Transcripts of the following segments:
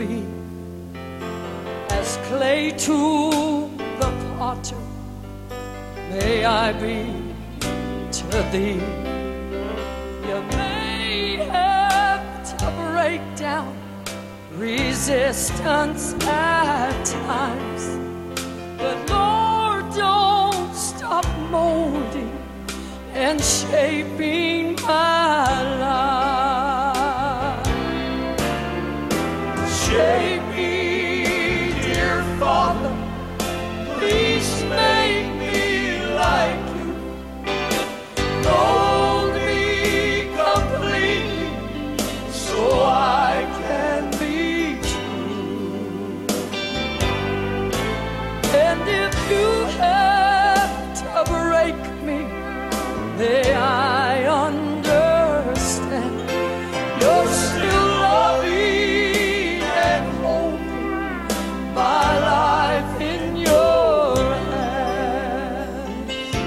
be as clay to the potter, may I be to thee. You may have to break down resistance at times, but Lord, don't stop molding and shaping my life. Shape me, dear Father, please make me like you. Mold me completely so I can be true. And if you have to break me, may I understand you're still loving and holding my life in your hands.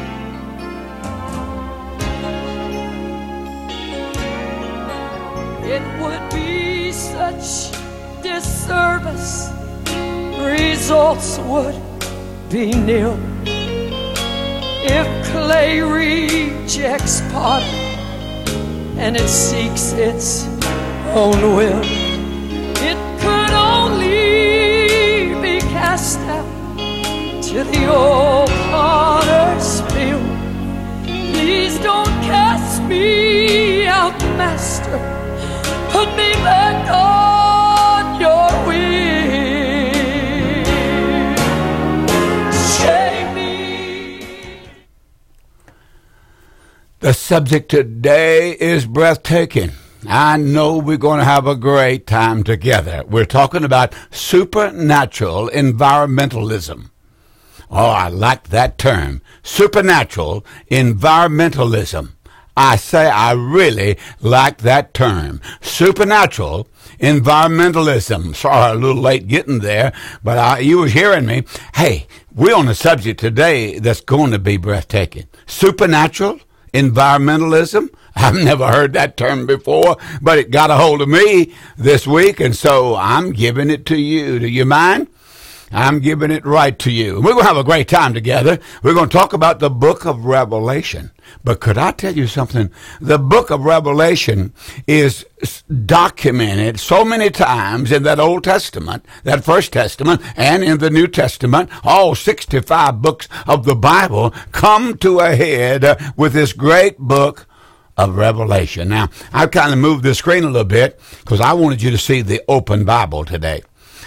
It would be such disservice, results would be nil, if clay rejects potter and it seeks its own will. It could only be cast out to the old potter's field. Please don't cast me out, Master. Put me back on your wheel. The subject today is breathtaking. I know we're going to have a great time together. We're talking about supernatural environmentalism. Oh, I like that term. Supernatural environmentalism. I say I really like that term. Supernatural environmentalism. Sorry, a little late getting there, but you were hearing me. Hey, we're on a subject today that's going to be breathtaking. Supernatural environmentalism. I've never heard that term before, but it got a hold of me this week, and so I'm giving it to you. Do you mind? I'm giving it right to you. We're going to have a great time together. We're going to talk about the book of Revelation. But could I tell you something? The book of Revelation is documented so many times in that Old Testament, that First Testament, and in the New Testament. All 65 books of the Bible come to a head with this great book of Revelation. Now, I've kind of moved the screen a little bit because I wanted you to see the open Bible today.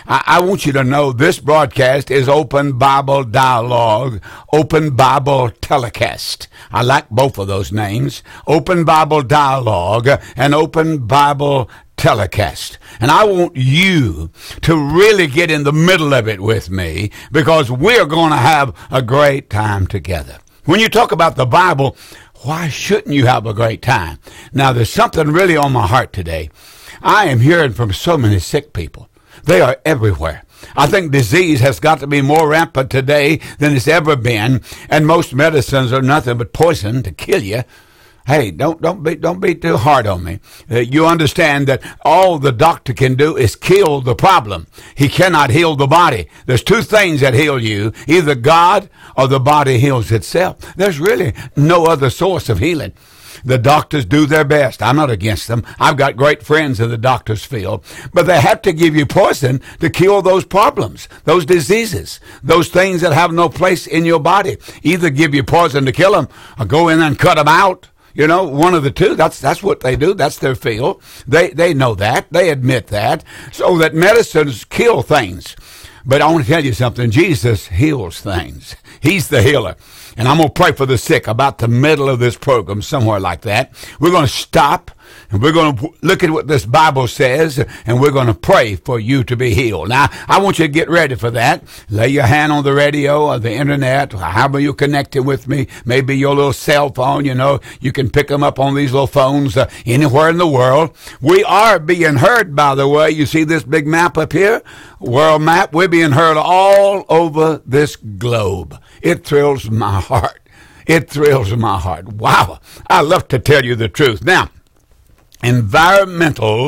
I want you to know this broadcast is Open Bible Dialogue, Open Bible Telecast. I like both of those names, Open Bible Dialogue and Open Bible Telecast. And I want you to really get in the middle of it with me because we're going to have a great time together. When you talk about the Bible, why shouldn't you have a great time? Now, there's something really on my heart today. I am hearing from so many sick people. They are everywhere. I think disease has got to be more rampant today than it's ever been, and most medicines are nothing but poison to kill you. Hey, don't be too hard on me. You understand that all the doctor can do is kill the problem. He cannot heal the body. There's two things that heal you. Either God or the body heals itself. There's really no other source of healing. The doctors do their best. I'm not against them. I've got great friends in the doctor's field. But they have to give you poison to kill those problems, those diseases, those things that have no place in your body. Either give you poison to kill them or go in and cut them out. You know, one of the two. That's what they do. That's their field. They know that. They admit that. So that medicines kill things. But I want to tell you something. Jesus heals things. He's the healer. And I'm going to pray for the sick about the middle of this program, somewhere like that. We're going to stop and we're going to look at what this Bible says, and we're going to pray for you to be healed. Now, I want you to get ready for that. Lay your hand on the radio or the internet, however you're connected with me. Maybe your little cell phone, you know, you can pick them up on these little phones anywhere in the world. We are being heard, by the way. You see this big map up here? World map. We're being heard all over this globe. It thrills my heart. It thrills my heart. Wow. I love to tell you the truth. Now, environmentalism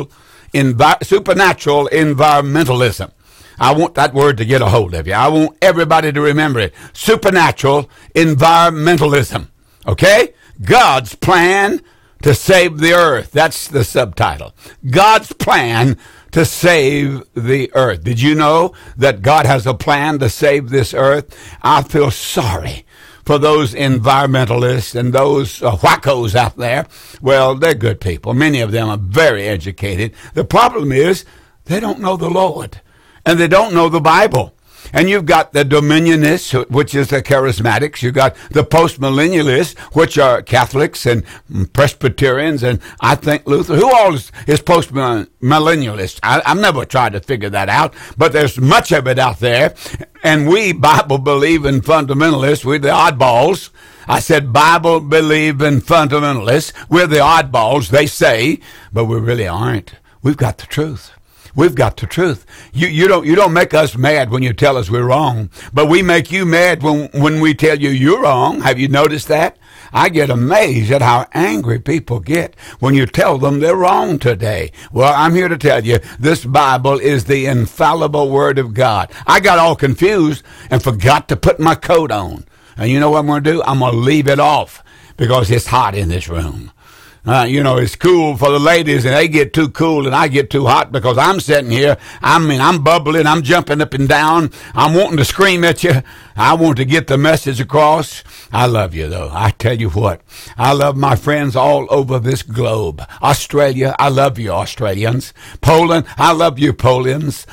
supernatural environmentalism. I want that word to get a hold of you. I want everybody to remember it. Supernatural environmentalism. Okay? God's plan to save the earth. That's the subtitle. God's plan to save the earth. Did you know that God has a plan to save this earth? I feel sorry for those environmentalists and those wackos out there. Well, they're good people. Many of them are very educated. The problem is they don't know the Lord, and they don't know the Bible. And you've got the Dominionists, which is the Charismatics. You've got the Postmillennialists, which are Catholics and Presbyterians, and I think Luther. Who all is Postmillennialist? I've never tried to figure that out, but there's much of it out there. And we Bible-believing fundamentalists, we're the oddballs. I said Bible-believing fundamentalists. We're the oddballs, they say, but we really aren't. We've got the truth. We've got the truth. You don't make us mad when you tell us we're wrong, but we make you mad when we tell you you're wrong. Have you noticed that? I get amazed at how angry people get when you tell them they're wrong today. Well, I'm here to tell you, this Bible is the infallible Word of God. I got all confused and forgot to put my coat on. And you know what I'm going to do? I'm going to leave it off because it's hot in this room. It's cool for the ladies, and they get too cool, and I get too hot because I'm sitting here. I'm bubbling. I'm jumping up and down. I'm wanting to scream at you. I want to get the message across. I love you, though. I tell you what, I love my friends all over this globe. Australia, I love you, Australians. Poland, I love you, Polians.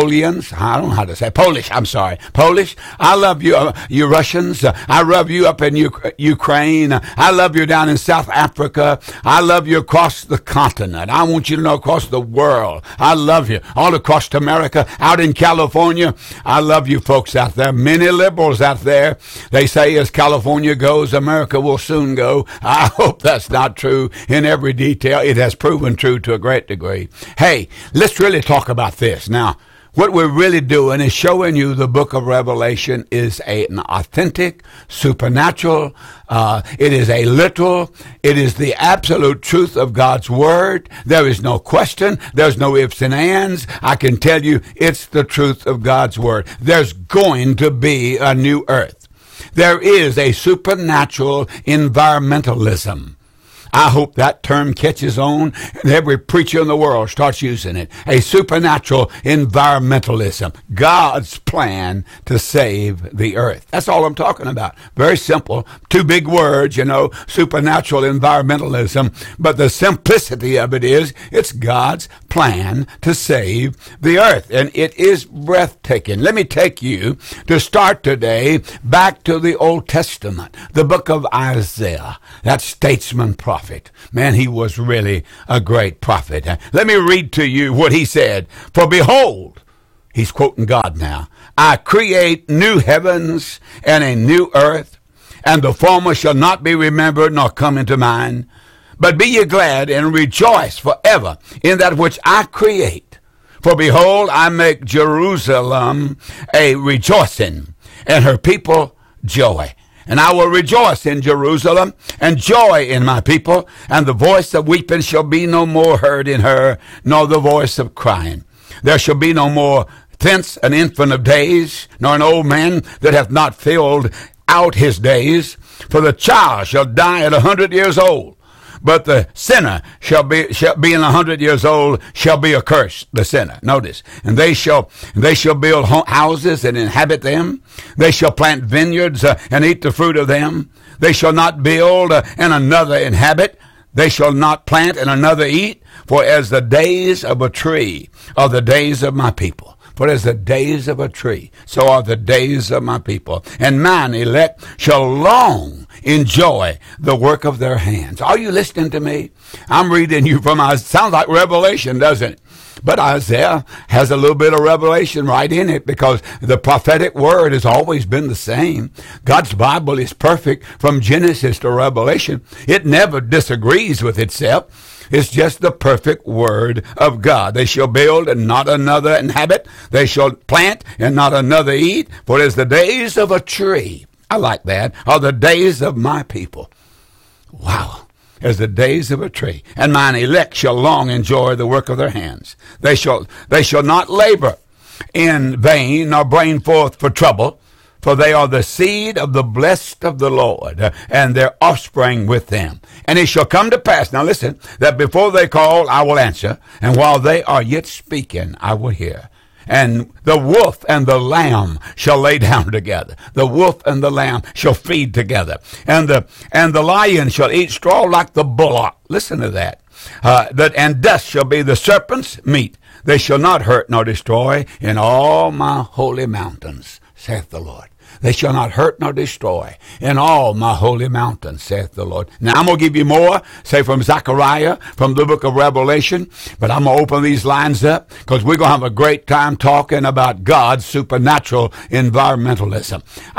I don't know how to say Polish. I'm sorry, Polish. I love you, you Russians. I love you up in Ukraine. I love you down in South Africa. I love you across the continent. I want you to know across the world. I love you all across America, out in California. I love you folks out there. Many liberals out there, they say as California goes, America will soon go. I hope that's not true in every detail. It has proven true to a great degree. Hey, let's really talk about this. Now, what we're really doing is showing you the book of Revelation is an authentic, supernatural, it is a literal, it is the absolute truth of God's Word. There is no question. There's no ifs and ands. I can tell you it's the truth of God's Word. There's going to be a new earth. There is a supernatural environmentalism. I hope that term catches on and every preacher in the world starts using it. A supernatural environmentalism. God's plan to save the earth. That's all I'm talking about. Very simple. Two big words, supernatural environmentalism. But the simplicity of it is, it's God's plan to save the earth. And it is breathtaking. Let me take you to start today back to the Old Testament, the book of Isaiah, that statesman prophet. Man, he was really a great prophet. Let me read to you what he said. For behold, he's quoting God now, I create new heavens and a new earth, and the former shall not be remembered nor come into mind. But be ye glad and rejoice forever in that which I create. For behold, I make Jerusalem a rejoicing, and her people joy. And I will rejoice in Jerusalem, and joy in my people, and the voice of weeping shall be no more heard in her, nor the voice of crying. There shall be no more thence an infant of days, nor an old man that hath not filled out his days. For the child shall die at 100 years old, but the sinner shall be in 100 years old, shall be accursed, the sinner. Notice, and they shall build houses and inhabit them. They shall plant vineyards and eat the fruit of them. They shall not build and another inhabit. They shall not plant and another eat. For as the days of a tree are the days of my people. For as the days of a tree, so are the days of my people. And mine elect shall long enjoy the work of their hands. Are you listening to me? I'm reading you from Isaiah. Sounds like Revelation, doesn't it? But Isaiah has a little bit of Revelation right in it because the prophetic word has always been the same. God's Bible is perfect from Genesis to Revelation. It never disagrees with itself. It's just the perfect word of God. They shall build and not another inhabit. They shall plant and not another eat. For as the days of a tree, I like that, are the days of my people. Wow. as the days of a tree, and mine elect shall long enjoy the work of their hands. They shall not labor in vain, nor bring forth for trouble, for they are the seed of the blessed of the Lord, and their offspring with them. And it shall come to pass, now listen, that before they call, I will answer, and while they are yet speaking, I will hear. And the wolf and the lamb shall lay down together. The wolf and the lamb shall feed together. And the lion shall eat straw like the bullock. Listen to that. And dust shall be the serpent's meat. They shall not hurt nor destroy in all my holy mountains, saith the Lord. They shall not hurt nor destroy in all my holy mountains, saith the Lord. Now, I'm going to give you more, say from Zechariah, from the book of Revelation, but I'm going to open these lines up because we're going to have a great time talking about God's supernatural environmentalism.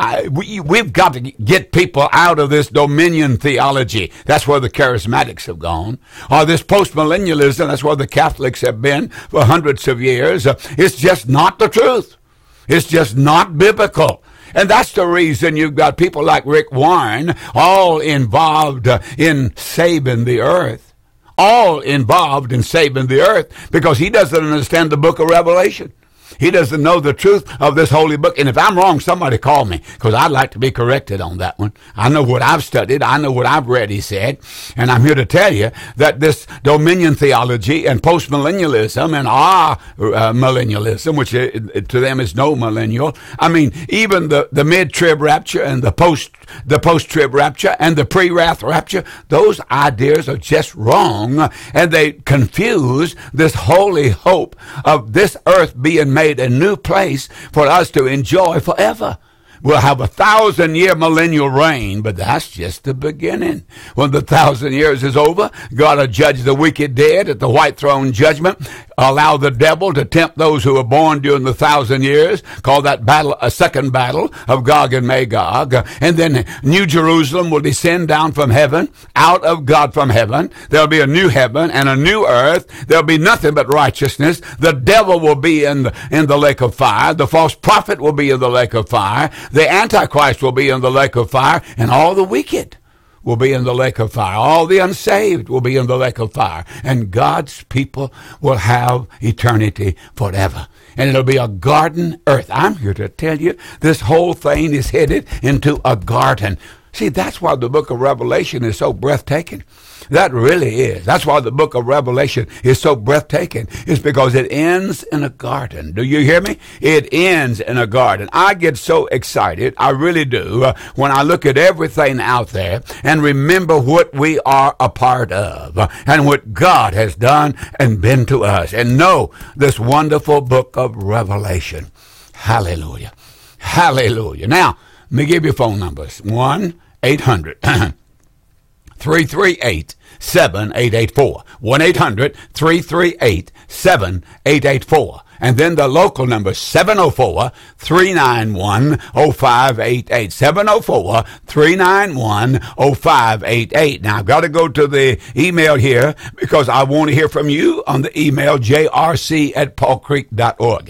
We've got to get people out of this dominion theology. That's where the charismatics have gone. Or this postmillennialism, that's where the Catholics have been for hundreds of years. It's just not the truth. It's just not biblical. And that's the reason you've got people like Rick Warren all involved in saving the earth. All involved in saving the earth because he doesn't understand the book of Revelation. He doesn't know the truth of this holy book. And if I'm wrong, somebody call me because I'd like to be corrected on that one. I know what I've studied. I know what I've read, he said. And I'm here to tell you that this dominion theology and postmillennialism and millennialism, which to them is no millennial. I mean, even the mid-trib rapture and the post-trib rapture and the pre-wrath rapture, those ideas are just wrong. And they confuse this holy hope of this earth being made a new place for us to enjoy forever. We'll have 1,000-year millennial reign, but that's just the beginning. When the 1,000 years is over, God will judge the wicked dead at the white throne judgment, allow the devil to tempt those who were born during the 1,000 years, call that battle a second battle of Gog and Magog, and then New Jerusalem will descend down from heaven, out of God from heaven. There'll be a new heaven and a new earth. There'll be nothing but righteousness. The devil will be in the lake of fire. The false prophet will be in the lake of fire. The Antichrist will be in the lake of fire, and all the wicked will be in the lake of fire. All the unsaved will be in the lake of fire. And God's people will have eternity forever. And it'll be a garden earth. I'm here to tell you, this whole thing is headed into a garden. See, that's why the book of Revelation is so breathtaking. That really is. That's why the book of Revelation is so breathtaking. It's because it ends in a garden. Do you hear me? It ends in a garden. I get so excited, I really do, when I look at everything out there and remember what we are a part of and what God has done and been to us. And know this wonderful book of Revelation. Hallelujah. Hallelujah. Now, let me give you phone numbers. 1-800 338-7884. 1-800-338-7884. And then the local number, 704-391-0588. 704-391-0588. Now, I've got to go to the email here because I want to hear from you on the email, jrc@paulcreek.org.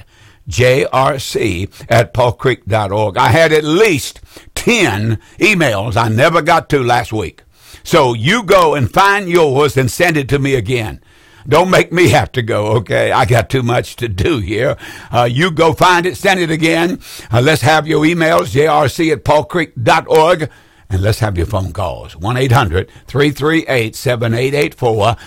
jrc@paulcreek.org. I had at least 10 emails I never got to last week. So you go and find yours and send it to me again. Don't make me have to go, okay? I got too much to do here. You go find it, send it again. Let's have your emails, jrc@paulcreek.org. And let's have your phone calls. 1-800-338-7884,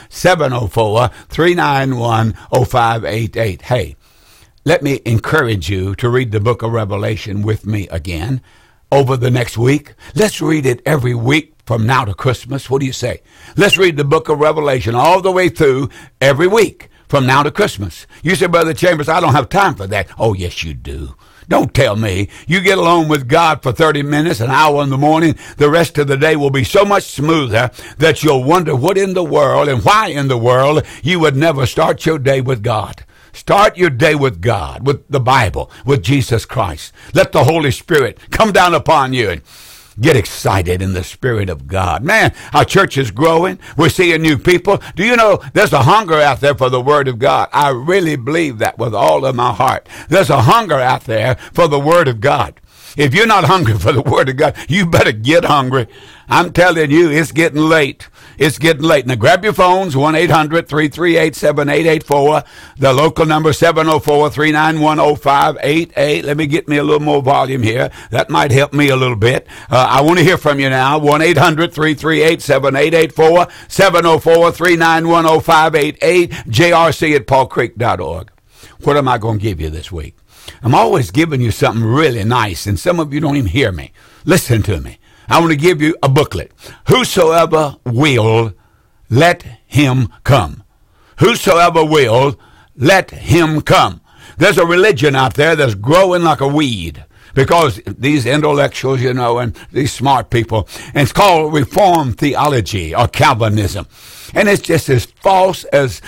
704-391-0588. Hey, let me encourage you to read the book of Revelation with me again over the next week. Let's read it every week from now to Christmas. What do you say? Let's read the book of Revelation all the way through every week from now to Christmas. You say, Brother Chambers, I don't have time for that. Oh, yes, you do. Don't tell me. You get alone with God for 30 minutes, an hour in the morning, the rest of the day will be so much smoother that you'll wonder what in the world and why in the world you would never start your day with God. Start your day with God, with the Bible, with Jesus Christ. Let the Holy Spirit come down upon you and get excited in the Spirit of God. Man, our church is growing. We're seeing new people. Do you know there's a hunger out there for the Word of God? I really believe that with all of my heart. There's a hunger out there for the Word of God. If you're not hungry for the Word of God, you better get hungry. I'm telling you, it's getting late. It's getting late. Now grab your phones, 1-800-338-7884. The local number, 704-391-0588. Let me get me a little more volume here. That might help me a little bit. I want to hear from you now. 1-800-338-7884. 704-391-0588. jrc@paulcreek.org. What am I going to give you this week? I'm always giving you something really nice, and some of you don't even hear me. Listen to me. I want to give you a booklet. Whosoever will, let him come. Whosoever will, let him come. There's a religion out there that's growing like a weed because these intellectuals, and these smart people, and it's called Reformed theology or Calvinism. And it's just as false as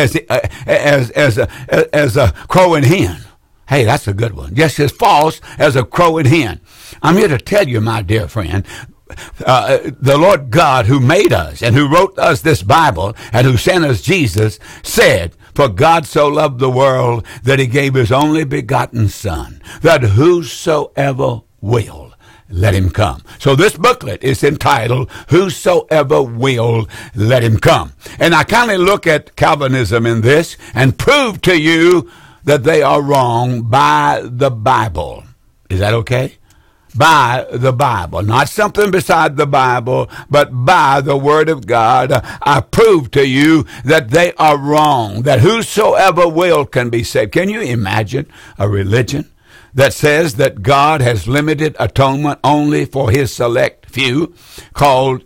a crowing hen. Hey, that's a good one. Just as false as a crowing hen. I'm here to tell you, my dear friend, the Lord God who made us and who wrote us this Bible and who sent us Jesus said, "For God so loved the world that he gave his only begotten Son, that whosoever will, let him come." So this booklet is entitled, Whosoever Will, Let Him Come. And I kindly look at Calvinism in this and prove to you that they are wrong by the Bible. Is that okay? By the Bible. Not something beside the Bible, but by the Word of God. I prove to you that they are wrong, that whosoever will can be saved. Can you imagine a religion that says that God has limited atonement only for his select few, called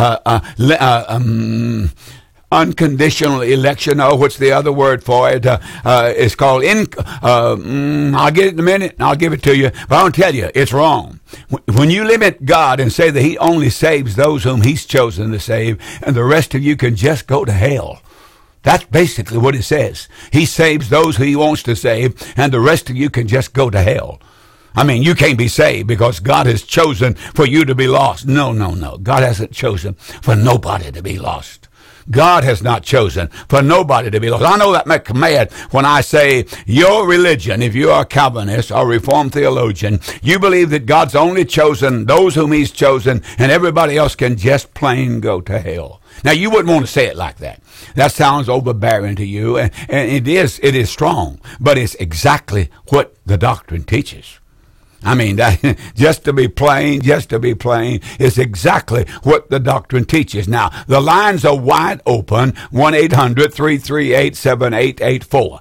unconditional election? Oh, what's the other word for it? It's called I'll get it in a minute, and I'll give it to you. But I'll tell you, it's wrong. When you limit God and say that he only saves those whom he's chosen to save, and the rest of you can just go to hell. That's basically what it says. He saves those who he wants to save, and the rest of you can just go to hell. I mean, you can't be saved because God has chosen for you to be lost. No. God hasn't chosen for nobody to be lost. God has not chosen for nobody to be lost. I know that makes me mad when I say your religion, if you are a Calvinist or Reformed theologian, you believe that God's only chosen those whom he's chosen and everybody else can just plain go to hell. Now, you wouldn't want to say it like that. That sounds overbearing to you, and it is strong, but it's exactly what the doctrine teaches. I mean, just to be plain, is exactly what the doctrine teaches. Now, the lines are wide open, 1-800-338-7884.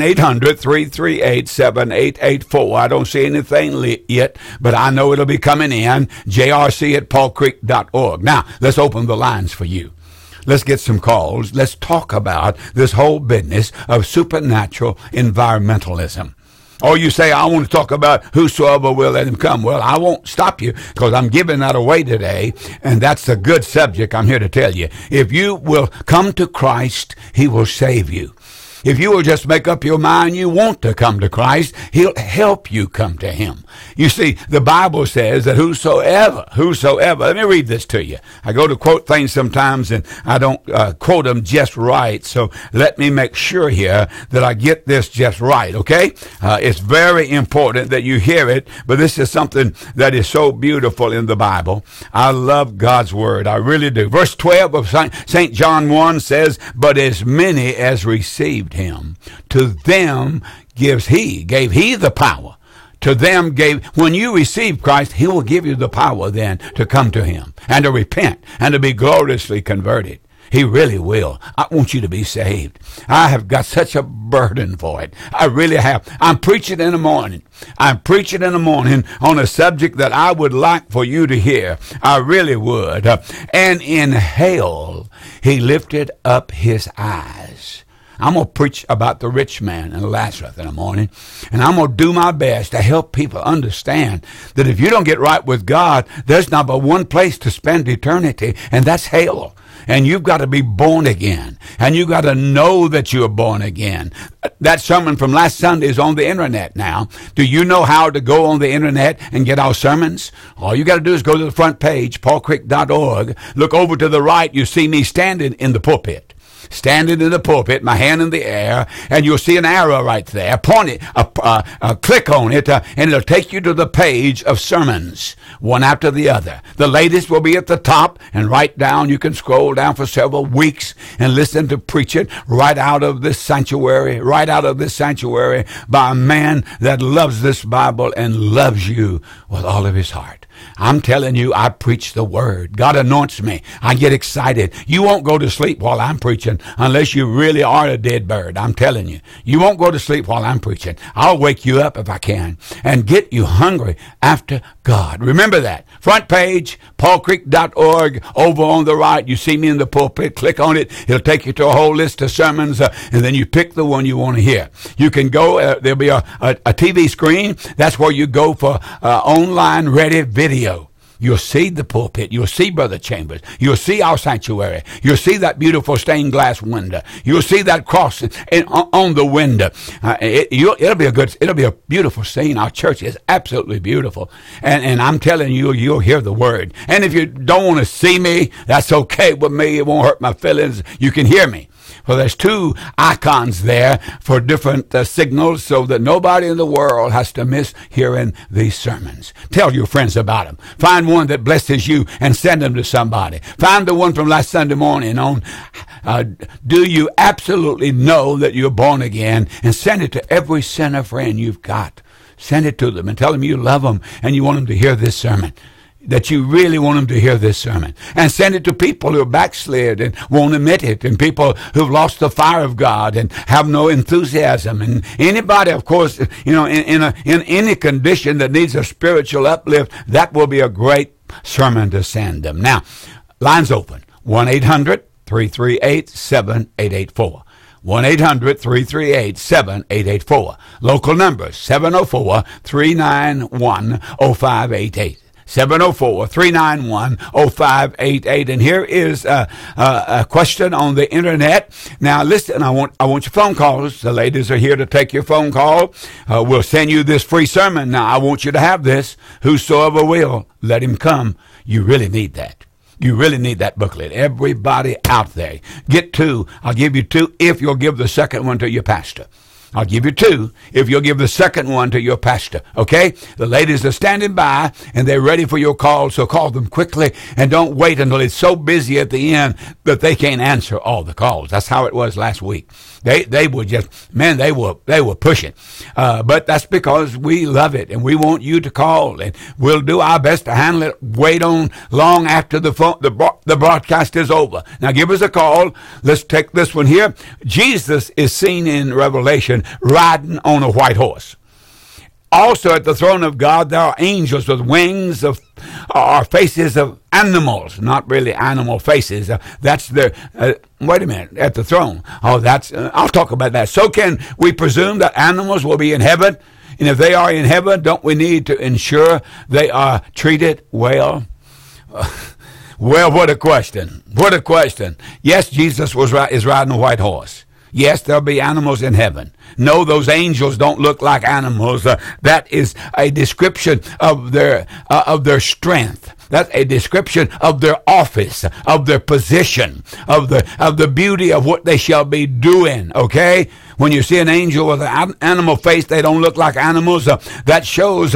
1-800-338-7884. I don't see anything yet, but I know it'll be coming in, jrc@paulcreek.org. Now, let's open the lines for you. Let's get some calls. Let's talk about this whole business of supernatural environmentalism. Or you say, I want to talk about whosoever will, let him come. Well, I won't stop you because I'm giving that away today, and that's a good subject. I'm here to tell you. If you will come to Christ, he will save you. If you will just make up your mind you want to come to Christ, he'll help you come to him. You see, the Bible says that whosoever, let me read this to you. I go to quote things sometimes and I don't quote them just right, so let me make sure here that I get this just right, okay? It's very important that you hear it, but this is something that is so beautiful in the Bible. I love God's word, I really do. Verse 12 of St. John 1 says, "But as many as received him, to them gave he the power." To them when you receive Christ, he will give you the power then to come to him and to repent and to be gloriously converted. He really will. I want you to be saved. I have got such a burden for it. I really have. I'm preaching in the morning on a subject that I would like for you to hear. I really would. And in hell, he lifted up his eyes. I'm going to preach about the rich man and Lazarus in the morning, and I'm going to do my best to help people understand that if you don't get right with God, there's not but one place to spend eternity, and that's hell. And you've got to be born again, and you've got to know that you're born again. That sermon from last Sunday is on the internet now. Do you know how to go on the internet and get our sermons? All you got to do is go to the front page, paulcreek.org. Look over to the right, you see me standing in the pulpit. standing in the pulpit, my hand in the air, and you'll see an arrow right there. Point it, click on it, and it'll take you to the page of sermons, one after the other. The latest will be at the top, and right down, you can scroll down for several weeks and listen to preaching right out of this sanctuary by a man that loves this Bible and loves you with all of his heart. I'm telling you, I preach the word. God anoints me. I get excited. You won't go to sleep while I'm preaching unless you really are a dead bird. I'm telling you. You won't go to sleep while I'm preaching. I'll wake you up if I can and get you hungry after God. Remember that. Front page, paulcreek.org. Over on the right, you see me in the pulpit. Click on it. It'll take you to a whole list of sermons, and then you pick the one you want to hear. You can go, there'll be a TV screen. That's where you go for online ready video. You'll see the pulpit. You'll see Brother Chambers. You'll see our sanctuary. You'll see that beautiful stained glass window. You'll see that cross on the window. It'll be a beautiful scene. Our church is absolutely beautiful. And I'm telling you, you'll hear the word. And if you don't want to see me, that's okay with me. It won't hurt my feelings. You can hear me. Well, there's two icons there for different signals so that nobody in the world has to miss hearing these sermons. Tell your friends about them. Find one that blesses you and send them to somebody. Find the one from last Sunday morning on do you absolutely know that you're born again, and send it to every sinner friend you've got. Send it to them and tell them you love them and you want them to hear this sermon. That you really want them to hear this sermon. And send it to people who are backslid and won't admit it, and people who've lost the fire of God and have no enthusiasm, and anybody, of course, in any condition that needs a spiritual uplift. That will be a great sermon to send them. Now, lines open. 1-800-338-7884. 1-800-338-7884. Local numbers 704-391-0588. 704-391-0588. And here is a question on the internet. Now, listen, I want your phone calls. The ladies are here to take your phone call. We'll send you this free sermon. Now, I want you to have this. Whosoever will, let him come. You really need that. You really need that booklet. Everybody out there. Get two. I'll give you two if you'll give the second one to your pastor. I'll give you two if you'll give the second one to your pastor, okay? The ladies are standing by, and they're ready for your call, so call them quickly, and don't wait until it's so busy at the end that they can't answer all the calls. That's how it was last week. They were just, man, they were pushing. But that's because we love it, and we want you to call, and we'll do our best to handle it. Wait on long after the broadcast is over. Now give us a call. Let's take this one here. Jesus is seen in Revelation riding on a white horse. Also at the throne of God there are angels with wings or faces of animals, not really animal faces. That's their, wait a minute, at the throne. Oh, that's, I'll talk about that. So can we presume that animals will be in heaven? And if they are in heaven, don't we need to ensure they are treated well? Well, what a question. What a question. Yes, Jesus is riding a white horse. Yes, there'll be animals in heaven. No, those angels don't look like animals. That is a description of their strength. That's a description of their office, of their position, of the beauty of what they shall be doing. Okay, when you see an angel with an animal face, they don't look like animals. That shows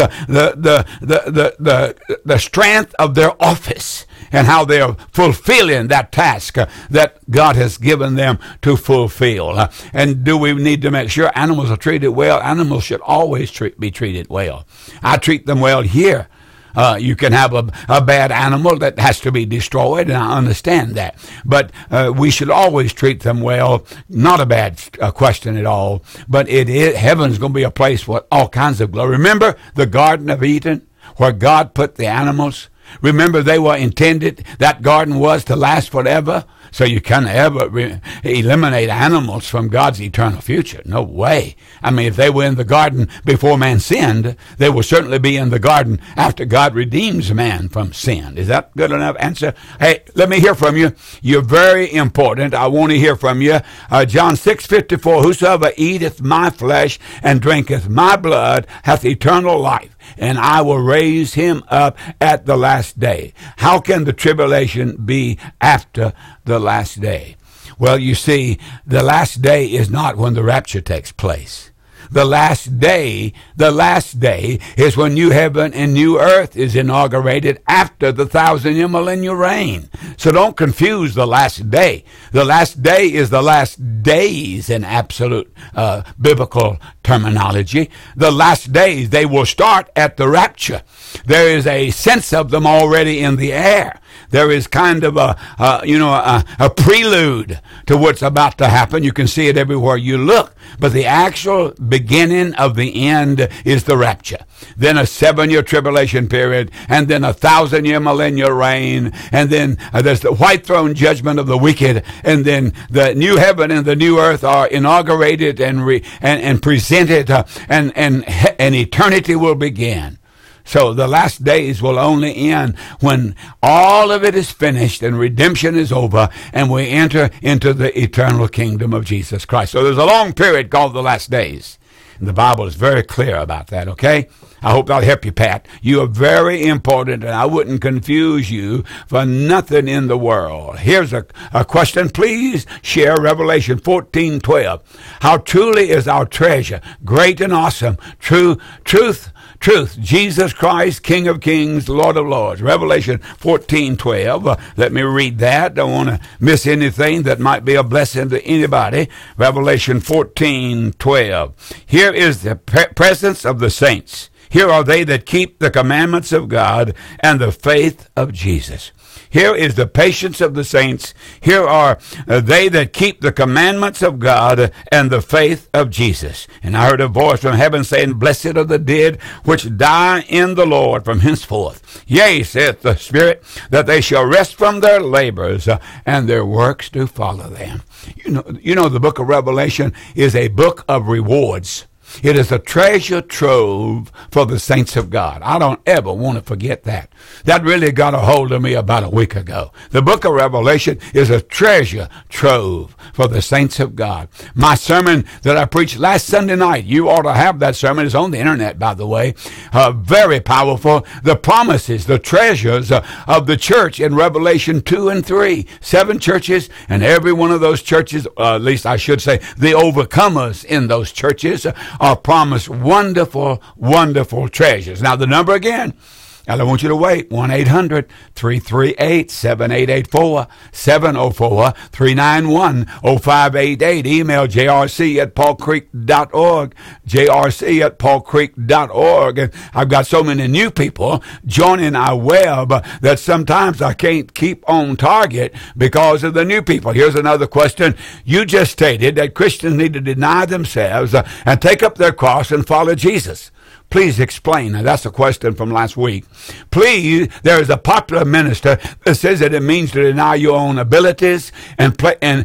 the strength of their office and how they are fulfilling that task that God has given them to fulfill. And do we need to make sure animals are treated well? Animals should always be treated well. I treat them well here. You can have a bad animal that has to be destroyed, and I understand that. But we should always treat them well. Not a bad question at all. But heaven's going to be a place with all kinds of glory. Remember the Garden of Eden, where God put the animals? Remember, they were intended, that garden was to last forever. So you can't ever eliminate animals from God's eternal future. No way. I mean, if they were in the garden before man sinned, they will certainly be in the garden after God redeems man from sin. Is that good enough answer? Hey, let me hear from you. You're very important. I want to hear from you. John 6:54, whosoever eateth my flesh and drinketh my blood hath eternal life, and I will raise him up at the last day. How can the tribulation be after the last day? Well, you see, the last day is not when the rapture takes place. The last day is when new heaven and new earth is inaugurated after the 1,000-year millennial reign. So don't confuse the last day. The last day is the last days in absolute biblical terminology. The last days, they will start at the rapture. There is a sense of them already in the air. There is kind of a prelude to what's about to happen. You can see it everywhere you look. But the actual beginning of the end is the rapture. Then a 7-year tribulation period, and then a 1,000-year millennial reign, and then there's the white throne judgment of the wicked, and then the new heaven and the new earth are inaugurated and presented, and eternity will begin. So the last days will only end when all of it is finished and redemption is over and we enter into the eternal kingdom of Jesus Christ. So there's a long period called the last days. And the Bible is very clear about that, okay? I hope that'll help you, Pat. You are very important, and I wouldn't confuse you for nothing in the world. Here's a question. Please share Revelation 14:12. How truly is our treasure, great and awesome, truth, Jesus Christ, King of Kings, Lord of Lords. Revelation 14:12. Let me read that. Don't want to miss anything that might be a blessing to anybody. Revelation 14:12. Here is the presence of the saints. Here are they that keep the commandments of God and the faith of Jesus. Here is the patience of the saints. Here are they that keep the commandments of God and the faith of Jesus. And I heard a voice from heaven saying, Blessed are the dead which die in the Lord from henceforth. Yea, saith the Spirit, that they shall rest from their labors, and their works do follow them. You know, the book of Revelation is a book of rewards. It is a treasure trove for the saints of God. I don't ever want to forget that. That really got a hold of me about a week ago. The book of Revelation is a treasure trove for the saints of God. My sermon that I preached last Sunday night, you ought to have that sermon. It's on the internet, by the way. Very powerful. The promises, the treasures of the church in Revelation 2 and 3. 7 churches, and every one of those churches, at least I should say, the overcomers in those churches are promised wonderful, wonderful treasures. Now, the number again, and I want you to wait, 1-800-338-7884, 704-391-0588. Email jrc@paulcreek.org, jrc@paulcreek.org. And I've got so many new people joining our web that sometimes I can't keep on target because of the new people. Here's another question. You just stated that Christians need to deny themselves and take up their cross and follow Jesus. Please explain. Now, that's a question from last week. Please, there is a popular minister that says that it means to deny your own abilities and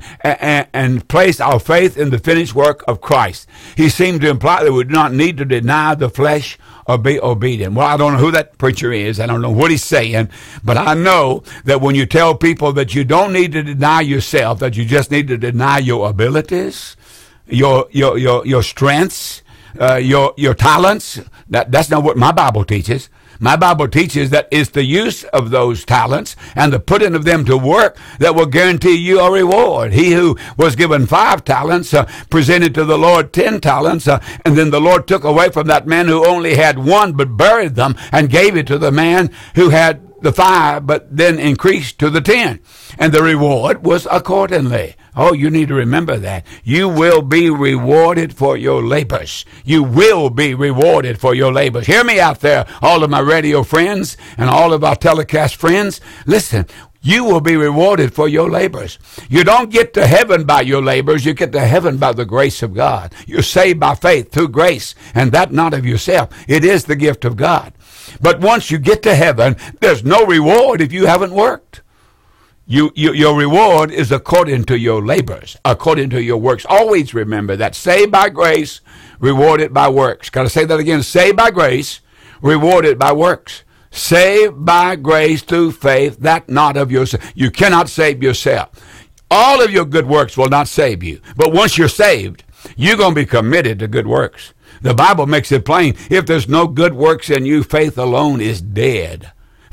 place our faith in the finished work of Christ. He seemed to imply that we do not need to deny the flesh or be obedient. Well, I don't know who that preacher is. I don't know what he's saying, but I know that when you tell people that you don't need to deny yourself, that you just need to deny your abilities, your strengths, your talents. That's not what my Bible teaches. My Bible teaches that it's the use of those talents and the putting of them to work that will guarantee you a reward. He who was given 5 talents presented to the Lord 10 talents, and then the Lord took away from that man who only had 1 but buried them and gave it to the man who had the 5 but then increased to the 10. And the reward was accordingly. Oh, you need to remember that. You will be rewarded for your labors. You will be rewarded for your labors. Hear me out there, all of my radio friends and all of our telecast friends. Listen, you will be rewarded for your labors. You don't get to heaven by your labors. You get to heaven by the grace of God. You're saved by faith through grace, and that not of yourself. It is the gift of God. But once you get to heaven, there's no reward if you haven't worked. Your reward is according to your labors, according to your works. Always remember that. Saved by grace, rewarded by works. Got to say that again. Saved by grace, rewarded by works. Saved by grace through faith, that not of yourself. You cannot save yourself. All of your good works will not save you. But once you're saved, you're going to be committed to good works. The Bible makes it plain. If there's no good works in you, faith alone is dead.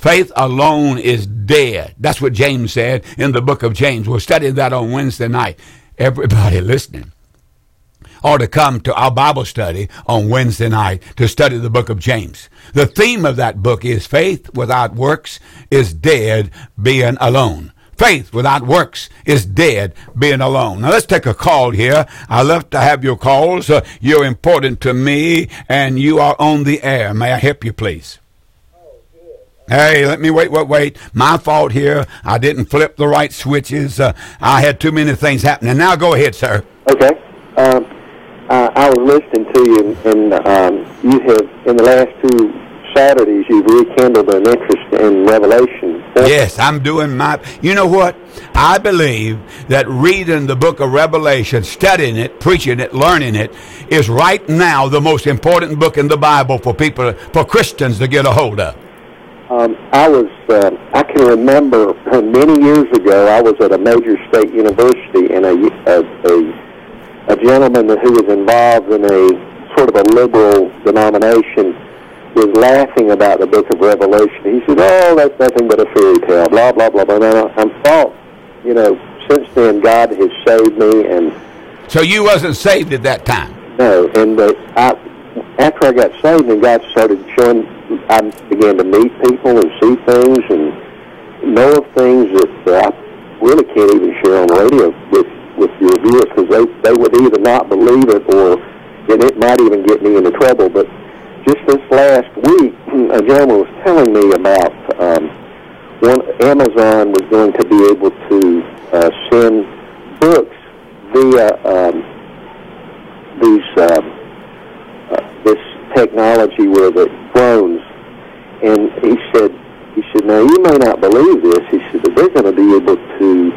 Faith alone is dead. That's what James said in the book of James. We'll study that on Wednesday night. Everybody listening ought to come to our Bible study on Wednesday night to study the book of James. The theme of that book is faith without works is dead, being alone. Faith without works is dead, being alone. Now let's take a call here. I love to have your calls. You're important to me, and you are on the air. May I help you, please? Hey, let me wait. My fault here. I didn't flip the right switches. I had too many things happening. Now go ahead, sir. Okay. I was listening to you, and you have, in the last 2 Saturdays, you've rekindled an interest in Revelation. Yes, I'm doing my... You know what? I believe that reading the book of Revelation, studying it, preaching it, learning it, is right now the most important book in the Bible for people, for Christians to get a hold of. I can remember many years ago, I was at a major state university, and a gentleman who was involved in a sort of a liberal denomination was laughing about the book of Revelation. He said, "Oh, that's nothing but a fairy tale, blah, blah, blah, blah." And I thought, since then God has saved me. And so you wasn't saved at that time? No, and after I got saved and God started showing, I began to meet people and see things and know of things that I really can't even share on the radio with your viewers, because they would either not believe it, or it might even get me into trouble. But just this last week, a gentleman was telling me about Amazon was going to be able to send books via this technology with the drones. And he said, "Now you may not believe this." He said, "But they're going to be able to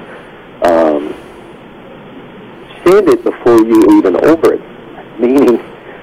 send it before you even order it." Meaning,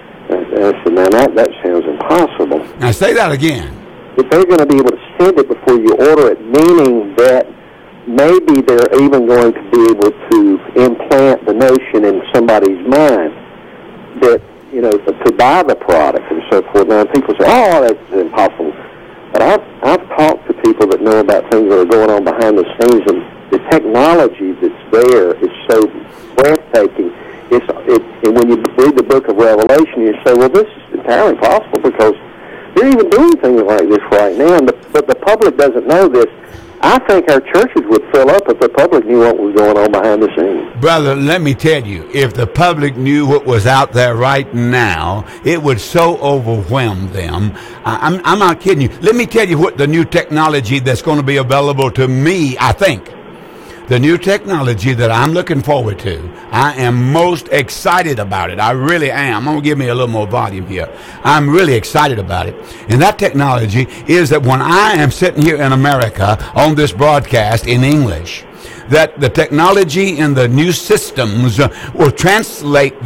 I said, "Man, that sounds impossible." Now say that again. But they're going to be able to send it before you order it, meaning that maybe they're even going to be able to implant the notion in somebody's mind that, to buy the product and so forth. Now, people say, "Oh, that's impossible." But I've talked to people that know about things that are going on behind the scenes, and the technology that's there is so breathtaking. And when you read the book of Revelation, you say, "Well, this is entirely possible, because they're even doing things like this right now." But the public doesn't know this. I think our churches would fill up if the public knew what was going on behind the scenes. Brother, let me tell you, if the public knew what was out there right now, it would so overwhelm them. I'm not kidding you. Let me tell you what the new technology that's going to be available to me, I think. The new technology that I'm looking forward to. I am most excited about it. I really am. I'm going to give me a little more volume here. I'm really excited about it. And that technology is that when I am sitting here in America on this broadcast in English, that the technology and the new systems will translate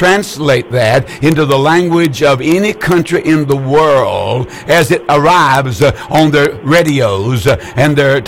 that into the language of any country in the world as it arrives on their radios and their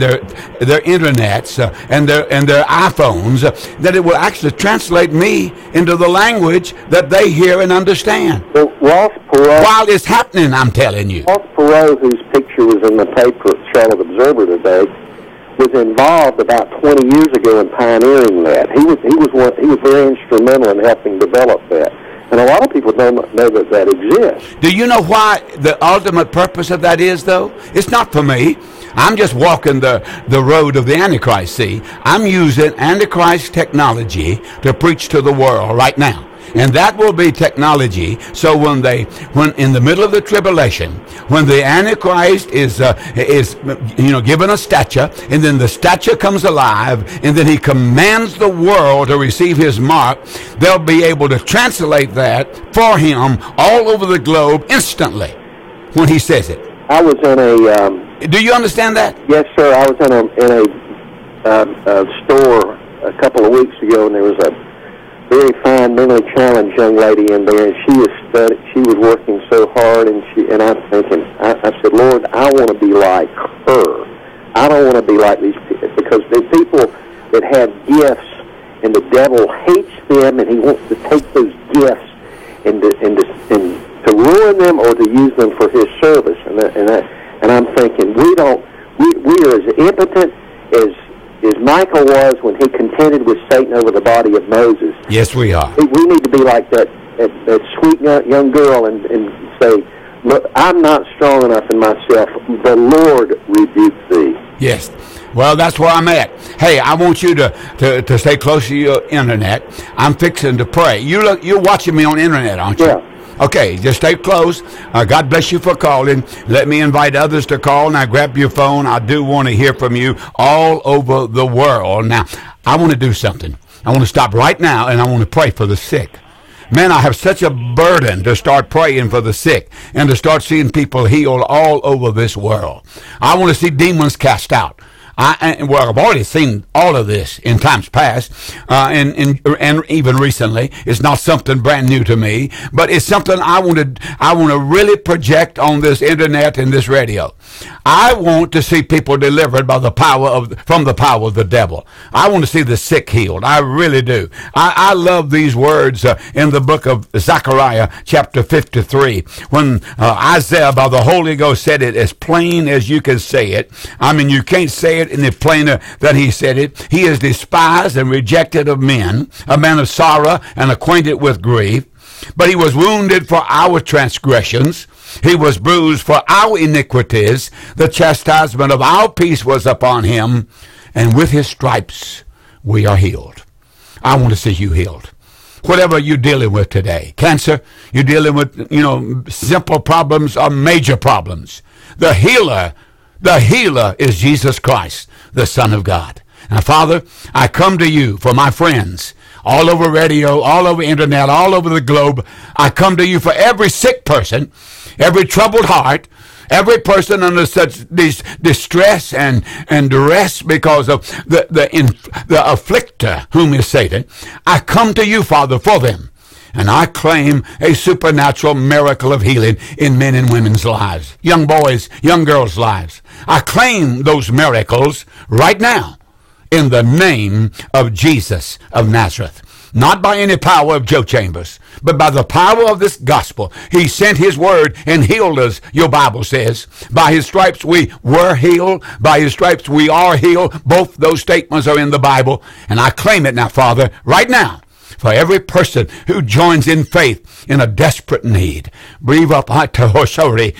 internets and their iPhones, that it will actually translate me into the language that they hear and understand. Well, Ross Perot, while it's happening, I'm telling you. Ross Perot, whose picture was in the paper, Charlotte Observer today, was involved about 20 years ago in pioneering that. He was very instrumental in helping develop that. And a lot of people don't know that exists. Do you know why the ultimate purpose of that is, though? It's not for me. I'm just walking the road of the Antichrist, see. I'm using Antichrist technology to preach to the world right now. And that will be technology. So when in the middle of the tribulation, when the Antichrist is given a statue, and then the statue comes alive, and then he commands the world to receive his mark, they'll be able to translate that for him all over the globe instantly when he says it. I was in a. Do you understand that? Yes, sir. I was in a store a couple of weeks ago, and there was a very fine, mentally challenged young lady in there, and she was working so hard, and I'm thinking, I said, "Lord, I want to be like her. I don't want to be like these people," because they're people that have gifts, and the devil hates them, and he wants to take those gifts and to ruin them or to use them for his service. And And I'm thinking, we are as impotent as Michael was when he contended with Satan over the body of Moses. Yes, we are. We need to be like that sweet young girl and say, look, I'm not strong enough in myself. The Lord rebuke thee. Yes. Well, that's where I'm at. Hey, I want you to stay close to your internet. I'm fixing to pray. You're watching me on internet, aren't you? Yeah. Okay, just stay close. God bless you for calling. Let me invite others to call. Now, grab your phone. I do want to hear from you all over the world. Now, I want to do something. I want to stop right now, and I want to pray for the sick. Man, I have such a burden to start praying for the sick and to start seeing people healed all over this world. I want to see demons cast out. I've already seen all of this in times past, and even recently. It's not something brand new to me, but it's something I want to really project on this internet and this radio. I want to see people delivered by from the power of the devil. I want to see the sick healed. I really do. I love these words in the book of Zechariah, chapter 53, when Isaiah, by the Holy Ghost, said it as plain as you can say it. I mean, you can't say it any plainer than he said it. He is despised and rejected of men, a man of sorrow and acquainted with grief. But he was wounded for our transgressions. He was bruised for our iniquities. The chastisement of our peace was upon him, and with his stripes we are healed. I want to see you healed. Whatever you're dealing with today, cancer, you're dealing with, simple problems or major problems. The healer is Jesus Christ, the Son of God. Now, Father, I come to you for my friends all over radio, all over internet, all over the globe. I come to you for every sick person, every troubled heart, every person under such distress and duress because of the afflicter, whom is Satan. I come to you, Father, for them. And I claim a supernatural miracle of healing in men and women's lives, young boys, young girls' lives. I claim those miracles right now in the name of Jesus of Nazareth. Not by any power of Joe Chambers, but by the power of this gospel. He sent his word and healed us, your Bible says. By his stripes we were healed. By his stripes we are healed. Both those statements are in the Bible. And I claim it now, Father, right now, for every person who joins in faith in a desperate need. Breathe up, hallelujah.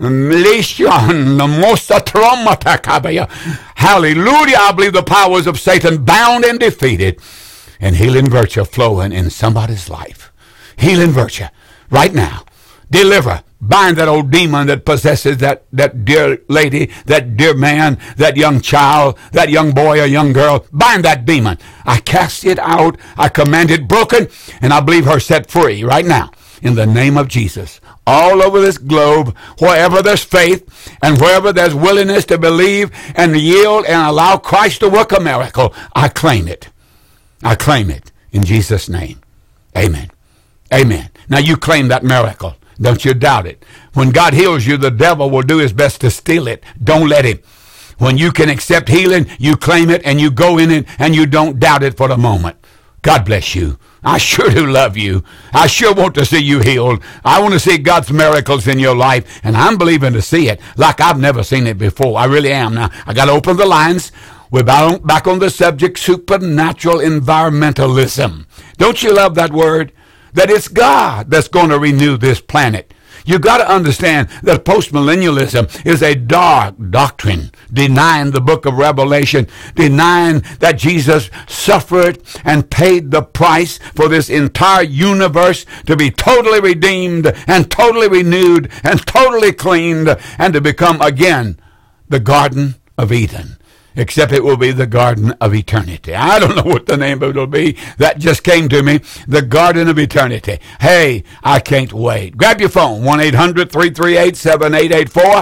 I believe the powers of Satan bound and defeated, and healing virtue flowing in somebody's life. Healing virtue right now. Deliver. Bind that old demon that possesses that dear lady, that dear man, that young child, that young boy or young girl. Bind that demon. I cast it out. I command it broken, and I believe her set free right now in the name of Jesus. All over this globe, wherever there's faith and wherever there's willingness to believe and yield and allow Christ to work a miracle, I claim it. I claim it in Jesus' name. Amen. Amen. Now you claim that miracle. Don't you doubt it. When God heals you, the devil will do his best to steal it. Don't let him. When you can accept healing, you claim it and you go in it and you don't doubt it for a moment. God bless you. I sure do love you. I sure want to see you healed. I want to see God's miracles in your life, and I'm believing to see it like I've never seen it before. I really am. Now, I got to open the lines. We're back on the subject, supernatural environmentalism. Don't you love that word? That it's God that's going to renew this planet. You got to understand that postmillennialism is a dark doctrine, denying the book of Revelation, denying that Jesus suffered and paid the price for this entire universe to be totally redeemed and totally renewed and totally cleaned and to become again the Garden of Eden. Except it will be the Garden of Eternity. I don't know what the name of it will be. That just came to me. The Garden of Eternity. Hey, I can't wait. Grab your phone. 1-800-338-7884.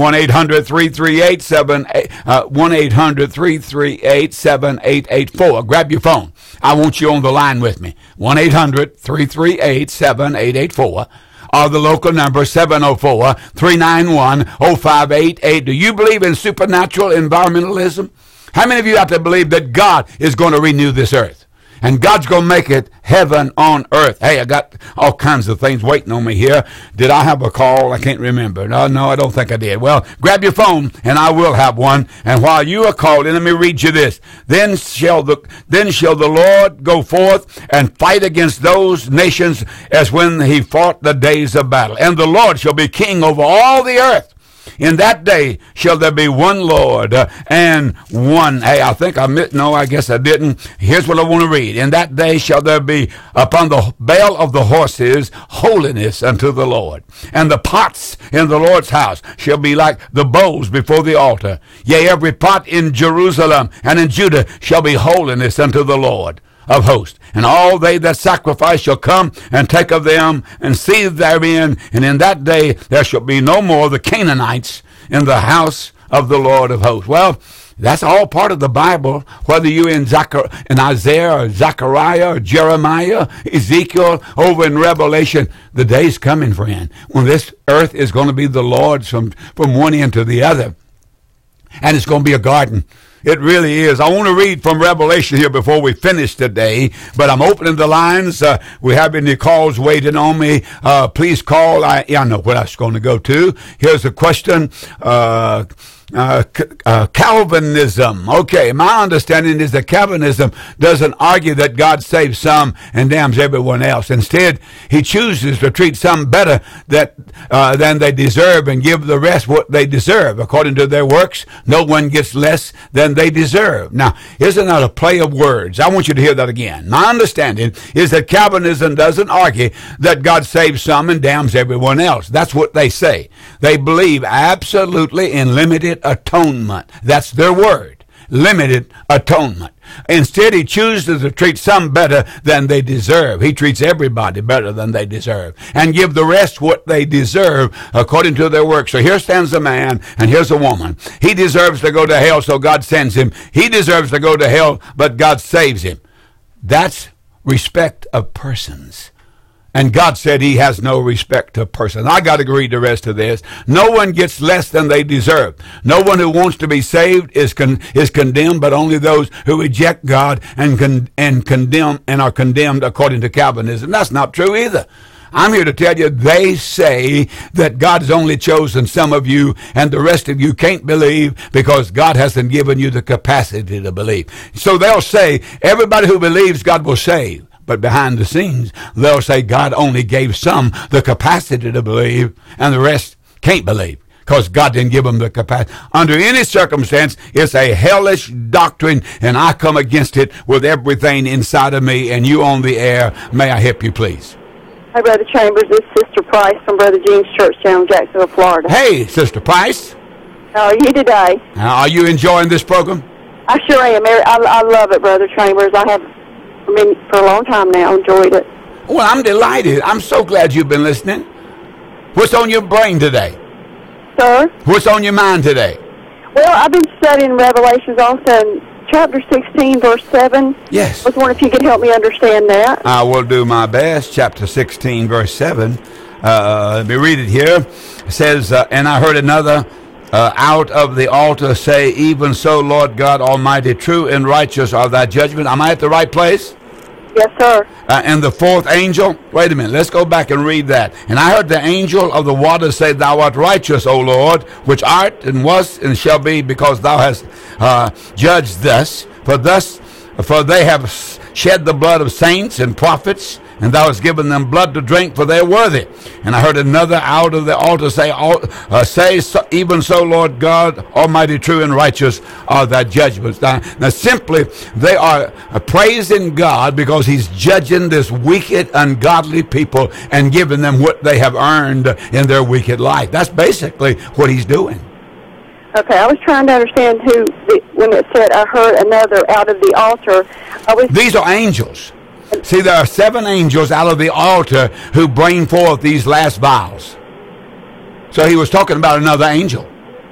1-800-338-7884. Grab your phone. I want you on the line with me. 1-800-338-7884. Or the local number, 704-391-0588. Do you believe in supernatural environmentalism? How many of you have to believe that God is going to renew this earth? And God's going to make it heaven on earth. Hey, I got all kinds of things waiting on me here. Did I have a call? I can't remember. No, I don't think I did. Well, grab your phone, and I will have one. And while you are calling, let me read you this. Then shall the Lord go forth and fight against those nations as when he fought the days of battle. And the Lord shall be king over all the earth. In that day shall there be one Lord and one. Hey, I think I guess I didn't. Here's what I want to read. In that day shall there be upon the bale of the horses holiness unto the Lord. And the pots in the Lord's house shall be like the bowls before the altar. Yea, every pot in Jerusalem and in Judah shall be holiness unto the Lord of hosts. And all they that sacrifice shall come and take of them and see therein. And in that day there shall be no more the Canaanites in the house of the Lord of hosts. Well, that's all part of the Bible, whether you're in Isaiah or Zechariah or Jeremiah, Ezekiel, over in Revelation. The day's coming, friend, when this earth is going to be the Lord's from one end to the other. And it's going to be a garden. It really is. I want to read from Revelation here before we finish today, but I'm opening the lines. We have any calls waiting on me. Please call. I know what I was going to go to. Here's a question. Calvinism. Okay, my understanding is that Calvinism doesn't argue that God saves some and damns everyone else. Instead, he chooses to treat some better than they deserve and give the rest what they deserve. According to their works, no one gets less than they deserve. Now, isn't that a play of words? I want you to hear that again. My understanding is that Calvinism doesn't argue that God saves some and damns everyone else. That's what they say. They believe absolutely in limited atonement. That's their word. Limited atonement. Instead, he chooses to treat some better than they deserve. He treats everybody better than they deserve and give the rest what they deserve according to their work. So here stands a man and here's a woman. He deserves to go to hell, so God sends him. He deserves to go to hell, but God saves him. That's respect of persons. And God said he has no respect to persons. I got to read the rest of this. No one gets less than they deserve. No one who wants to be saved is condemned, but only those who reject God and condemn and are condemned according to Calvinism. That's not true either. I'm here to tell you, they say that God's only chosen some of you and the rest of you can't believe because God hasn't given you the capacity to believe. So they'll say, everybody who believes God will save. But behind the scenes, they'll say God only gave some the capacity to believe and the rest can't believe because God didn't give them the capacity. Under any circumstance, it's a hellish doctrine, and I come against it with everything inside of me. And you on the air, may I help you, please? Hi, Brother Chambers. This is Sister Price from Brother Gene's Church down in Jacksonville, Florida. Hey, Sister Price. How are you today? Are you enjoying this program? I sure am. I love it, Brother Chambers. I have for a long time now. Enjoyed it. Well, I'm delighted. I'm so glad you've been listening. What's on your brain today? Sir? What's on your mind today? Well, I've been studying Revelations also in chapter 16, verse 7. Yes. I was wondering if you could help me understand that. I will do my best. Chapter 16, verse 7. Let me read it here. It says, and I heard another out of the altar say, even so, Lord God Almighty, true and righteous are thy judgments. Am I at the right place? Yes, sir. And the fourth angel, wait a minute, let's go back and read that. And I heard the angel of the waters say, thou art righteous, O Lord, which art and was and shall be, because thou hast judged thus. For they have shed the blood of saints and prophets, and thou hast given them blood to drink, for they are worthy. And I heard another out of the altar say, even so, Lord God, Almighty, true and righteous are thy judgments. Now simply, they are praising God because he's judging this wicked, ungodly people and giving them what they have earned in their wicked life. That's basically what he's doing. Okay, I was trying to understand when it said, I heard another out of the altar. These are angels. See, there are 7 angels out of the altar who bring forth these last vials. So he was talking about another angel.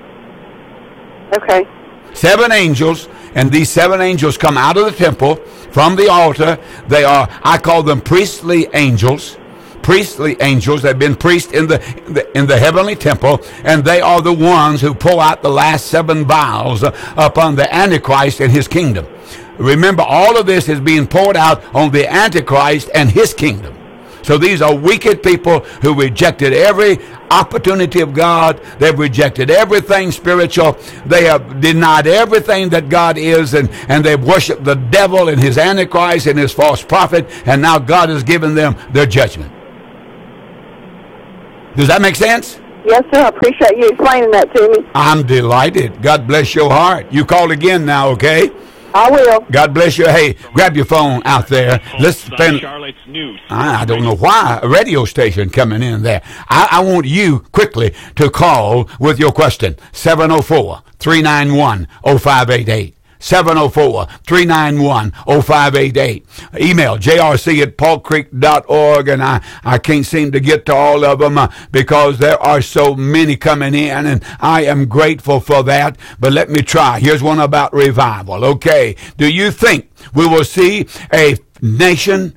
Okay. 7 angels, and these 7 angels come out of the temple from the altar. They are, I call them priestly angels. Priestly angels. They've been priests in the heavenly temple, and they are the ones who pull out the last 7 vials upon the Antichrist and his kingdom. Remember, all of this is being poured out on the Antichrist and his kingdom. So these are wicked people who rejected every opportunity of God. They've rejected everything spiritual. They have denied everything that God is, and they've worshiped the devil and his Antichrist and his false prophet, and now God has given them their judgment. Does that make sense? Yes, sir. I appreciate you explaining that to me. I'm delighted. God bless your heart. You call again now, okay? I will. God bless you. Hey, grab your phone out there. Let's spend. Charlotte's News. I don't know why a radio station coming in there. I want you quickly to call with your question. 704-391-0588. 704-391-0588. Email jrc@paulcreek.org, and I can't seem to get to all of them because there are so many coming in, and I am grateful for that. But let me try. Here's one about revival. Okay, do you think we will see a nation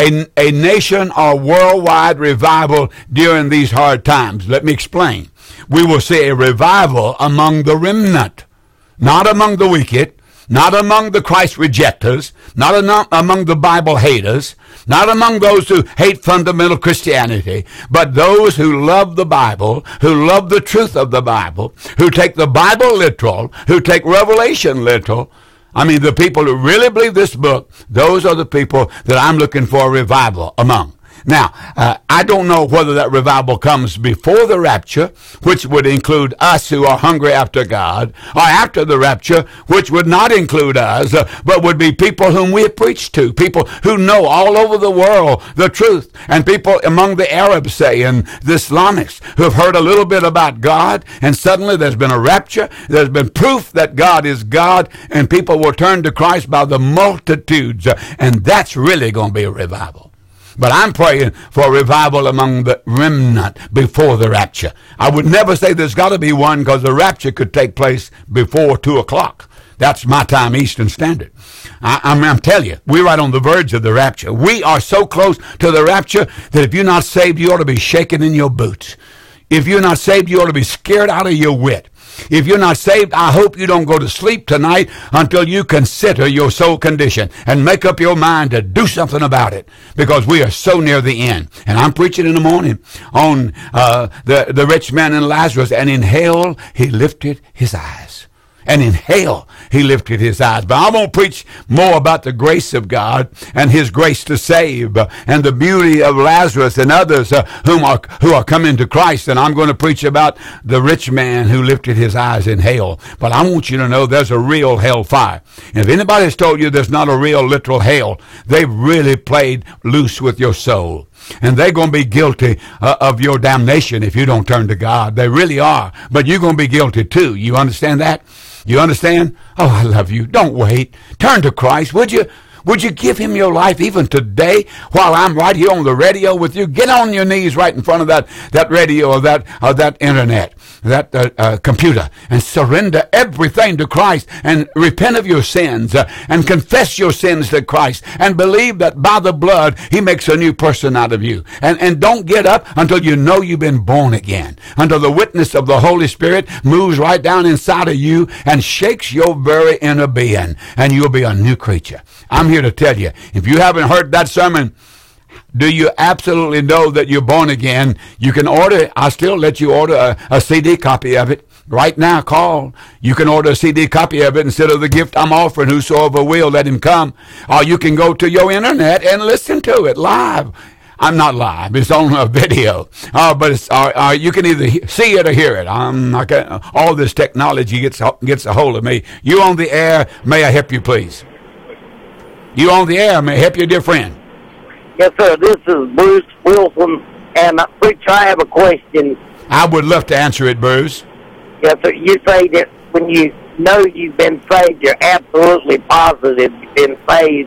or worldwide revival during these hard times? Let me explain. We will see a revival among the remnant, not among the wicked, not among the Christ rejectors, not among the Bible haters, not among those who hate fundamental Christianity, but those who love the Bible, who love the truth of the Bible, who take the Bible literal, who take Revelation literal. I mean, the people who really believe this book, those are the people that I'm looking for a revival among. Now, I don't know whether that revival comes before the rapture, which would include us who are hungry after God, or after the rapture, which would not include us, but would be people whom we have preached to, people who know all over the world the truth, and people among the Arabs, say, and the Islamics, who have heard a little bit about God, and suddenly there's been a rapture, there's been proof that God is God, and people will turn to Christ by the multitudes, and that's really going to be a revival. But I'm praying for a revival among the remnant before the rapture. I would never say there's got to be one, because the rapture could take place before 2 o'clock. That's my time, Eastern Standard. I'm telling you, we're right on the verge of the rapture. We are so close to the rapture that if you're not saved, you ought to be shaking in your boots. If you're not saved, you ought to be scared out of your wit. If you're not saved, I hope you don't go to sleep tonight until you consider your soul condition and make up your mind to do something about it, because we are so near the end. And I'm preaching in the morning on the rich man and Lazarus, and in hell he lifted his eyes. And in hell he lifted his eyes. But I won't preach more about the grace of God and his grace to save and the beauty of Lazarus and others who are coming to Christ. And I'm going to preach about the rich man who lifted his eyes in hell. But I want you to know there's a real hellfire. And if anybody's told you there's not a real literal hell, they've really played loose with your soul. And they're going to be guilty of your damnation if you don't turn to God. They really are. But you're going to be guilty too. You understand that? You understand? Oh, I love you. Don't wait. Turn to Christ, would you? Would you give him your life even today while I'm right here on the radio with you? Get on your knees right in front of that radio or that internet, that computer, and surrender everything to Christ and repent of your sins and confess your sins to Christ and believe that by the blood he makes a new person out of you. And don't get up until you know you've been born again, until the witness of the Holy Spirit moves right down inside of you and shakes your very inner being, and you'll be a new creature. I'm here to tell you, if you haven't heard that sermon, do you absolutely know that you're born again? You can order, I'll still let you order a CD copy of it. Right now, call. You can order a CD copy of it instead of the gift I'm offering. Whosoever will, let him come. Or you can go to your internet and listen to it live. I'm not live. It's on a video. But it's, you can either see it or hear it. All this technology gets a hold of me. You on the air, may I help you, please? You on the air, may I help you, dear friend? Yes, sir. This is Bruce Wilson, and preacher, I have a question. I would love to answer it, Bruce. Yes, sir. You say that when you know you've been saved, you're absolutely positive you've been saved.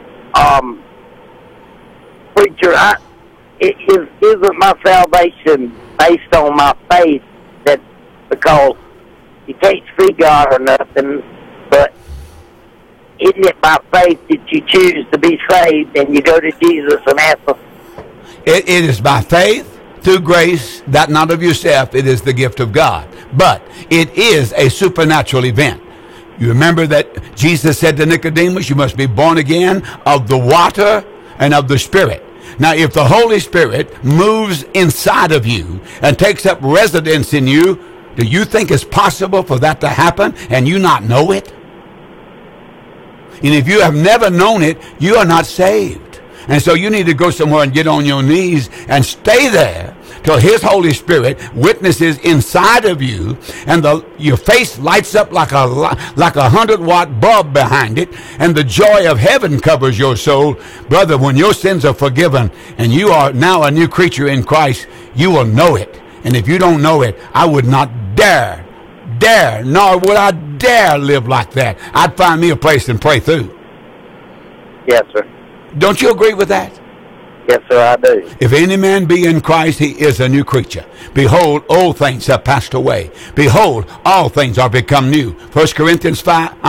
Preacher, isn't my salvation based on my faith? That because you can't see God or nothing, but isn't it by faith that you choose to be saved and you go to Jesus and ask him? It is by faith, through grace, that not of yourself, it is the gift of God. But it is a supernatural event. You remember that Jesus said to Nicodemus, you must be born again of the water and of the Spirit. Now, if the Holy Spirit moves inside of you and takes up residence in you, do you think it's possible for that to happen and you not know it? And if you have never known it, you are not saved. And so you need to go somewhere and get on your knees and stay there till His Holy Spirit witnesses inside of you, and your face lights up like a 100-watt bulb behind it, and the joy of heaven covers your soul. Brother, when your sins are forgiven and you are now a new creature in Christ, you will know it. And if you don't know it, I would not dare, nor would I dare live like that. I'd find me a place and pray through. Yes, sir. Don't you agree with that? Yes, sir, I do. If any man be in Christ, he is a new creature. Behold, old things have passed away. Behold, all things are become new. 2 Corinthians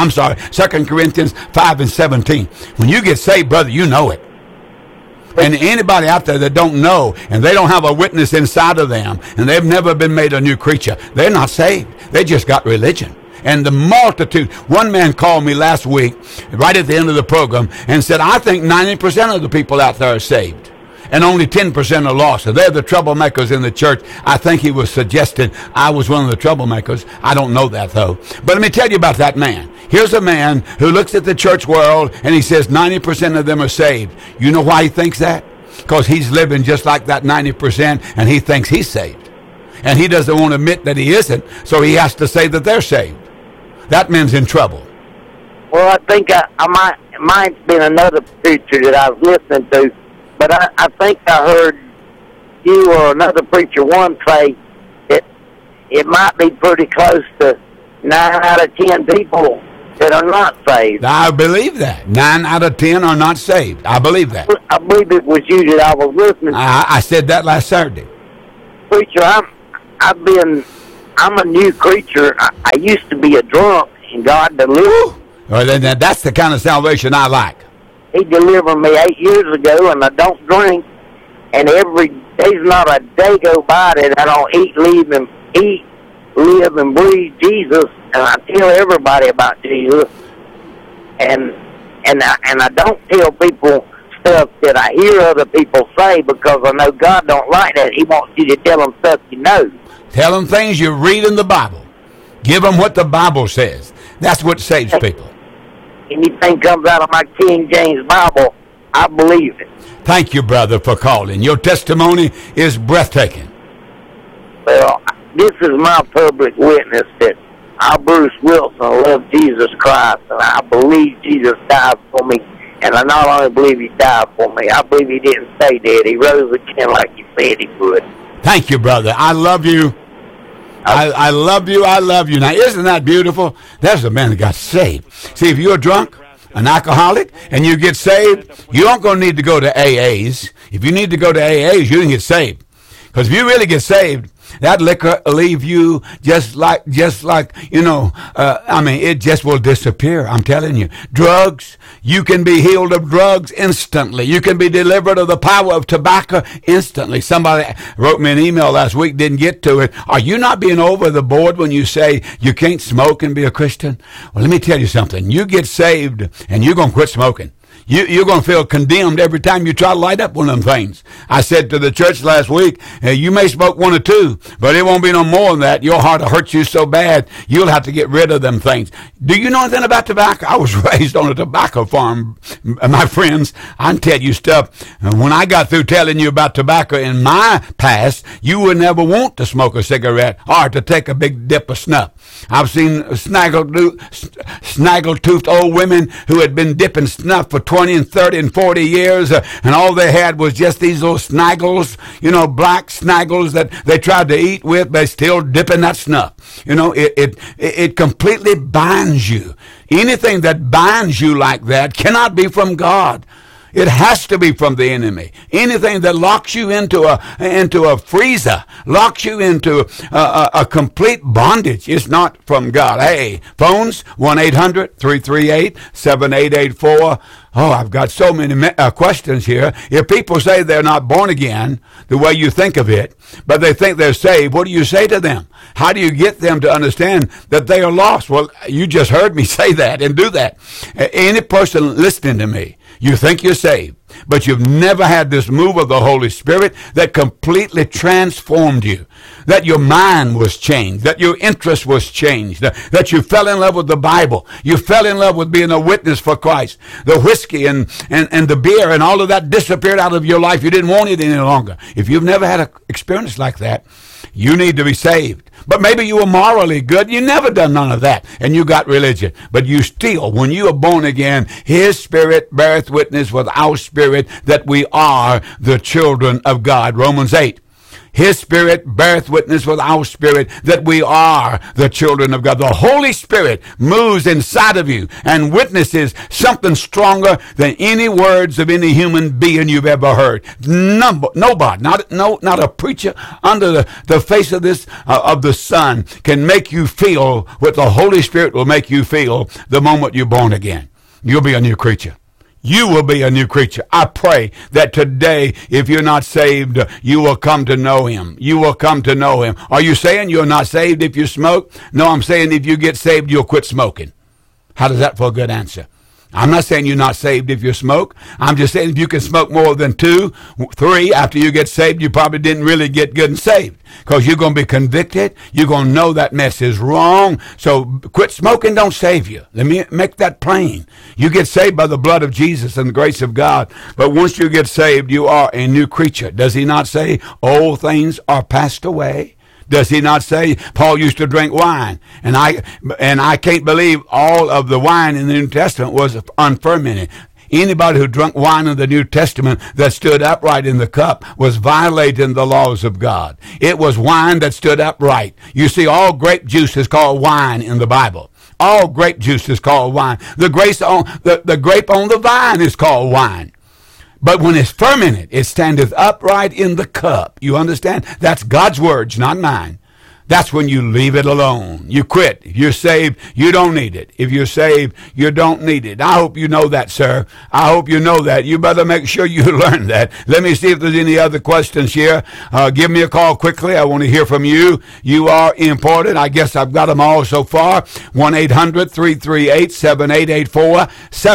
5:17. When you get saved, brother, you know it. And anybody out there that don't know, and they don't have a witness inside of them, and they've never been made a new creature, they're not saved. They just got religion. And the multitude. One man called me last week, right at the end of the program, and said, I think 90% of the people out there are saved, and only 10% are lost. So they're the troublemakers in the church. I think he was suggesting I was one of the troublemakers. I don't know that, though. But let me tell you about that man. Here's a man who looks at the church world, and he says 90% of them are saved. You know why he thinks that? Because he's living just like that 90%, and he thinks he's saved. And he doesn't want to admit that he isn't, so he has to say that they're saved. That man's in trouble. Well, I think I might have been another preacher that I was listening to, but I think I heard you or another preacher once say that it might be pretty close to 9 out of 10 people that are not saved. I believe that. 9 out of 10 are not saved. I believe that. I believe it was you that I was listening to. I said that last Saturday. Preacher, I'm a new creature. I used to be a drunk, and God delivered. Well, then that's the kind of salvation I like. He delivered me 8 years ago, and I don't drink. And there's not a day go by that I don't live, and breathe Jesus. And I tell everybody about Jesus. And I don't tell people stuff that I hear other people say, because I know God don't like that. He wants you to tell them stuff you know. Tell them things you read in the Bible. Give them what the Bible says. That's what saves people. Anything comes out of my King James Bible, I believe it. Thank you, brother, for calling. Your testimony is breathtaking. Well, this is my public witness that I, Bruce Wilson, love Jesus Christ, and I believe Jesus died for me. And I not only believe He died for me, I believe He didn't stay dead. He rose again like He said He would. Thank you, brother. I love you. I love you. I love you. Now, isn't that beautiful? There's a man that got saved. See, if you're drunk, an alcoholic, and you get saved, you aren't going to need to go to AAs. If you need to go to AAs, you can get saved. Because if you really get saved, that liquor will leave you just like, it just will disappear. I'm telling you. Drugs, you can be healed of drugs instantly. You can be delivered of the power of tobacco instantly. Somebody wrote me an email last week, didn't get to it. Are you not being over the board when you say you can't smoke and be a Christian? Well, let me tell you something. You get saved and you're going to quit smoking. You're going to feel condemned every time you try to light up one of them things. I said to the church last week, you may smoke 1 or 2, but it won't be no more than that. Your heart will hurt you so bad, you'll have to get rid of them things. Do you know anything about tobacco? I was raised on a tobacco farm, my friends. I can tell you stuff. When I got through telling you about tobacco in my past, you would never want to smoke a cigarette or to take a big dip of snuff. I've seen snaggle-toothed old women who had been dipping snuff for 20 and 30 and 40 years, and all they had was just these little snaggles, black snaggles that they tried to eat with, but still dipping that snuff. It completely binds you. Anything that binds you like that cannot be from God. It has to be from the enemy. Anything that locks you into a freezer, locks you into a complete bondage, is not from God. Hey, phones 1-800-338-7884. Oh, I've got so many questions here. If people say they're not born again, the way you think of it, but they think they're saved, what do you say to them? How do you get them to understand that they are lost? Well, you just heard me say that and do that. Any person listening to me, you think you're saved, but you've never had this move of the Holy Spirit that completely transformed you, that your mind was changed, that your interest was changed, that you fell in love with the Bible, you fell in love with being a witness for Christ. The whiskey and the beer and all of that disappeared out of your life. You didn't want it any longer. If you've never had an experience like that, you need to be saved. But maybe you were morally good. You never done none of that. And you got religion. But you still, when you are born again, His Spirit beareth witness with our spirit that we are the children of God. Romans 8. His Spirit beareth witness with our spirit that we are the children of God. The Holy Spirit moves inside of you and witnesses something stronger than any words of any human being you've ever heard. Nobody, not a preacher under the face of the sun can make you feel what the Holy Spirit will make you feel the moment you're born again. You'll be a new creature. You will be a new creature. I pray that today, if you're not saved, you will come to know Him. You will come to know Him. Are you saying you're not saved if you smoke? No, I'm saying if you get saved, you'll quit smoking. How does that for a good answer? I'm not saying you're not saved if you smoke. I'm just saying if you can smoke more than 2, 3 after you get saved, you probably didn't really get good and saved, because you're going to be convicted. You're going to know that mess is wrong. So quit smoking don't save you. Let me make that plain. You get saved by the blood of Jesus and the grace of God. But once you get saved, you are a new creature. Does He not say old things are passed away? Does He not say Paul used to drink wine? And I can't believe all of the wine in the New Testament was unfermented. Anybody who drank wine in the New Testament that stood upright in the cup was violating the laws of God. It was wine that stood upright. You see, all grape juice is called wine in the Bible. All grape juice is called wine. The grape on the vine is called wine. But when it's fermented, it standeth upright in the cup. You understand? That's God's words, not mine. That's when you leave it alone. You quit. If you're saved, you don't need it. If you're saved, you don't need it. I hope you know that, sir. I hope you know that. You better make sure you learn that. Let me see if there's any other questions here. Give me a call quickly. I want to hear from you. You are important. I guess I've got them all so far. 1-800-338-7884,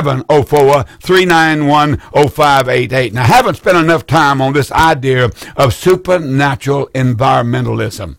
704-391-0588. Now, I haven't spent enough time on this idea of supernatural environmentalism.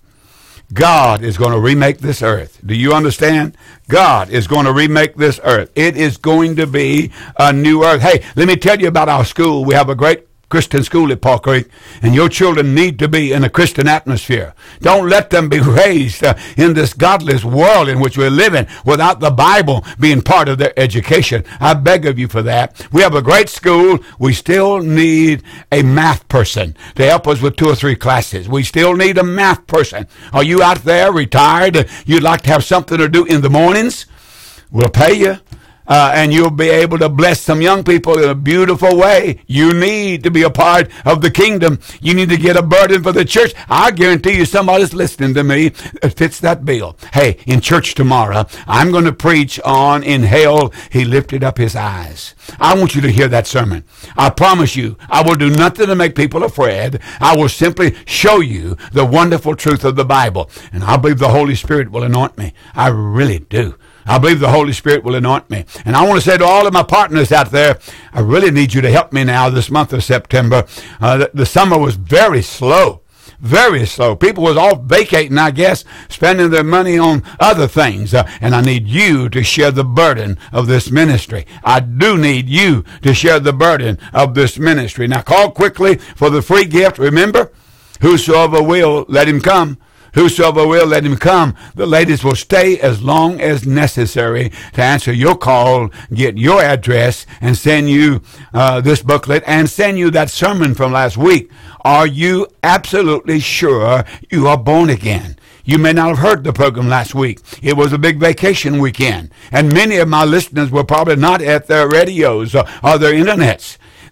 God is going to remake this earth. Do you understand? God is going to remake this earth. It is going to be a new earth. Hey, let me tell you about our school. We have a great Christian school at Paul Creek, and your children need to be in a Christian atmosphere. Don't let them be raised in this godless world in which we're living without the Bible being part of their education. I beg of you for that. We have a great school. We still need a math person to help us with 2 or 3 classes. We still need a math person. Are you out there retired? You'd like to have something to do in the mornings? We'll pay you. And you'll be able to bless some young people in a beautiful way. You need to be a part of the kingdom. You need to get a burden for the church. I guarantee you somebody's listening to me that fits that bill. Hey, in church tomorrow, I'm going to preach on "In hell he lifted up his eyes." I want you to hear that sermon. I promise you, I will do nothing to make people afraid. I will simply show you the wonderful truth of the Bible. And I believe the Holy Spirit will anoint me. I really do. I believe the Holy Spirit will anoint me. And I want to say to all of my partners out there, I really need you to help me now this month of September. The summer was very slow. Very slow. People was off vacating, I guess, spending their money on other things. And I need you to share the burden of this ministry. I do need you to share the burden of this ministry. Now call quickly for the free gift. Remember, whosoever will, let him come. Whosoever will, let him come. The ladies will stay as long as necessary to answer your call, get your address, and send you this booklet and send you that sermon from last week. Are you absolutely sure you are born again? You may not have heard the program last week. It was a big vacation weekend, and many of my listeners were probably not at their radios or their internets.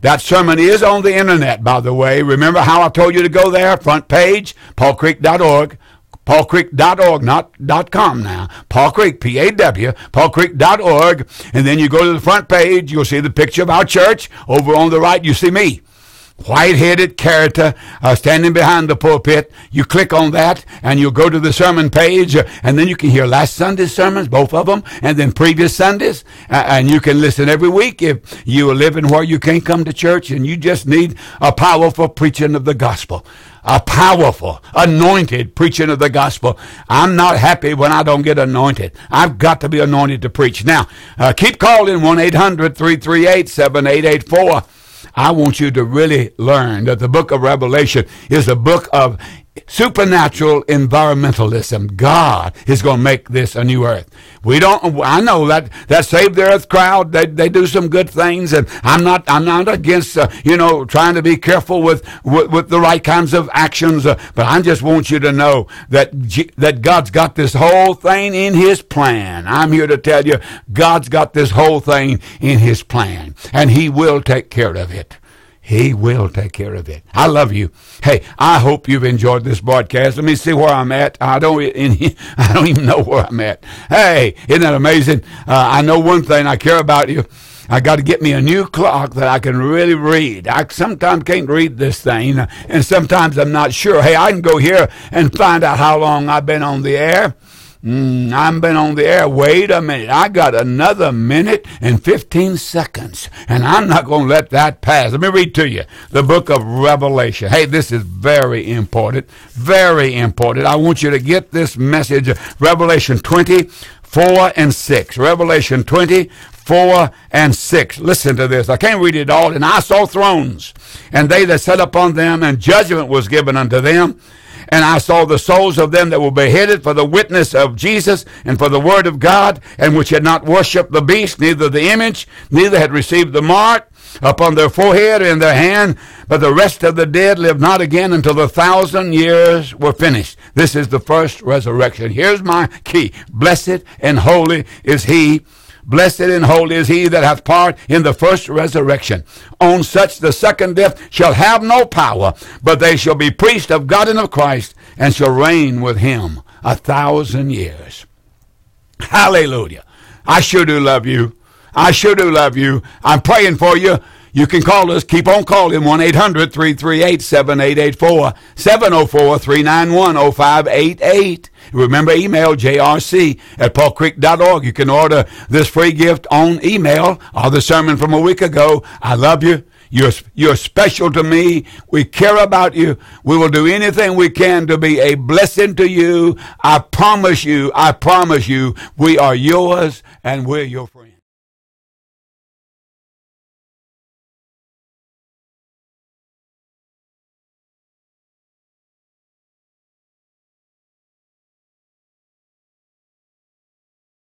That sermon is on the internet, by the way. Remember how I told you to go there? Front page, paulcreek.org. paulcreek.org, not .com now. Paul Creek, P-A-W, paulcreek.org. And then you go to the front page, you'll see the picture of our church. Over on the right, you see me. White-headed character standing behind the pulpit. You click on that, and you'll go to the sermon page, and then you can hear last Sunday's sermons, both of them, and then previous Sundays, and you can listen every week if you are living where you can't come to church, and you just need a powerful preaching of the gospel. A powerful, anointed preaching of the gospel. I'm not happy when I don't get anointed. I've got to be anointed to preach. Now, keep calling 1-800-338-7884. I want you to really learn that the book of Revelation is a book of supernatural environmentalism. God is going to make this a new earth. I know that Save the Earth crowd, they do some good things, and I'm not against, trying to be careful with the right kinds of actions, but I just want you to know that God's got this whole thing in His plan. I'm here to tell you, God's got this whole thing in His plan, and He will take care of it. He will take care of it. I love you. Hey, I hope you've enjoyed this broadcast. Let me see where I'm at. I don't even know where I'm at. Hey, isn't that amazing? I know one thing. I care about you. I got to get me a new clock that I can really read. I sometimes can't read this thing, and sometimes I'm not sure. Hey, I can go here and find out how long I've been on the air. I've been on the air. Wait a minute. I got another minute and 15 seconds, and I'm not going to let that pass. Let me read to you the book of Revelation. Hey, this is very important. Very important. I want you to get this message. Revelation 20:4-6. Revelation 20:4-6. Listen to this. I can't read it all. And I saw thrones, and they that sat upon them, and judgment was given unto them. And I saw the souls of them that were beheaded for the witness of Jesus and for the word of God, and which had not worshipped the beast, neither the image, neither had received the mark upon their forehead or in their hand. But the rest of the dead lived not again until the 1,000 years were finished. This is the first resurrection. Here's my key. Blessed and holy is he. Blessed and holy is he that hath part in the first resurrection. On such the second death shall have no power, but they shall be priests of God and of Christ, and shall reign with him 1,000 years. Hallelujah. I sure do love you. I sure do love you. I'm praying for you. You can call us. Keep on calling 1-800-338-7884, 704-391-0588. Remember, email jrc@paulcreek.org. You can order this free gift on email or the sermon from a week ago. I love you. You're special to me. We care about you. We will do anything we can to be a blessing to you. I promise you, we are yours and we're your friends.